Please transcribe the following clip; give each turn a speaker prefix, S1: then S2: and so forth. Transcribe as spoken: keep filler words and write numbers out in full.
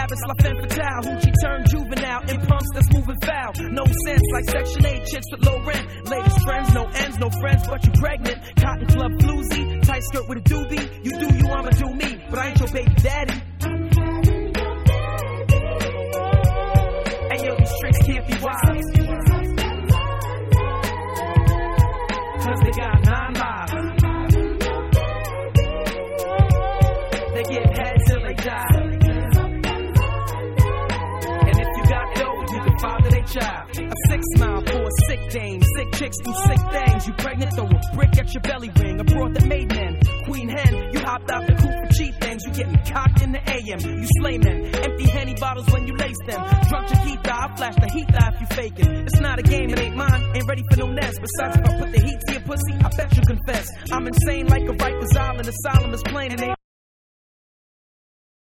S1: habits, la femme fatale. Hoochie turned juvenile in pumps that's moving foul. No sense like Section eight chicks with low rent. Latest friends, no ends, no friends, but you pregnant. Cotton club floozy, tight skirt with a doobie. You do you, I'ma do me, but I ain't your baby daddy. Hey yo, these tricks can't be wise, cause they got nine lives. They get head till they die. And if you got dough, you can father their child. A six mile for a sick dame. Sick chicks do sick things. You pregnant, throw a brick at your belly ring. A broad that made men. Queen hen, you hopped out the coop for cheap things. You getting cocked in the A M. You slay men. Empty Henny bottles when you lace them. Drunk Chiquita, I flash the heat eye if you faking. It's not a game, it ain't mine. Ain't ready for no nest. Besides, if I put the heat to your pussy, I bet you confess. I'm insane like a Rikers Island. Asylum is plain and ain't